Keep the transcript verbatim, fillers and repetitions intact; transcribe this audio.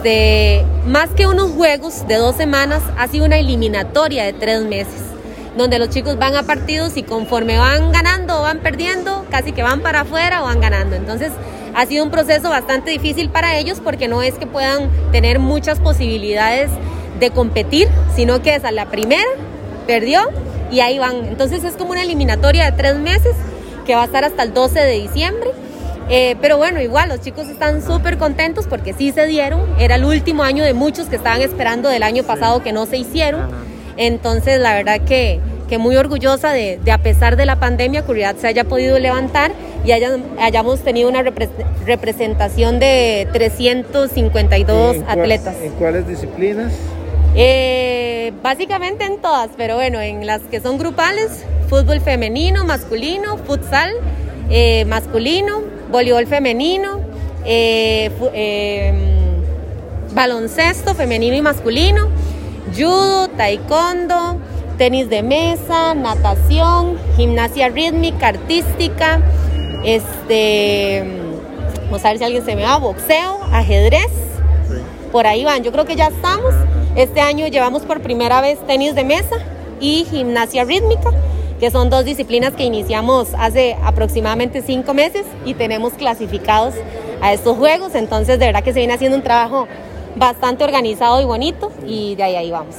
este, más que unos juegos de dos semanas, ha sido una eliminatoria de tres meses, donde los chicos van a partidos y conforme van ganando o van perdiendo, casi que van para afuera o van ganando. Entonces ha sido un proceso bastante difícil para ellos porque no es que puedan tener muchas posibilidades de competir, sino que es a la primera, perdió y ahí van. Entonces es como una eliminatoria de tres meses que va a estar hasta el doce de diciembre. Eh, pero bueno, igual los chicos están súper contentos porque sí se dieron. Era el último año de muchos que estaban esperando del año pasado que no se hicieron. Entonces la verdad que, que muy orgullosa de, de a pesar de la pandemia, Curridad se haya podido levantar y haya, hayamos tenido una repre- representación de trescientos cincuenta y dos atletas. ¿En cuáles disciplinas? Eh, básicamente en todas, pero bueno, en las que son grupales, fútbol femenino, masculino, futsal eh, masculino, voleibol femenino, eh, fu- eh, baloncesto femenino y masculino, judo, taekwondo, tenis de mesa, natación, gimnasia rítmica, artística, este, vamos a ver si alguien se me va, boxeo, ajedrez, por ahí van, yo creo que ya estamos. Este año llevamos por primera vez tenis de mesa y gimnasia rítmica, que son dos disciplinas que iniciamos hace aproximadamente cinco meses y tenemos clasificados a estos juegos. Entonces, de verdad que se viene haciendo un trabajo bastante organizado y bonito y de ahí, ahí vamos.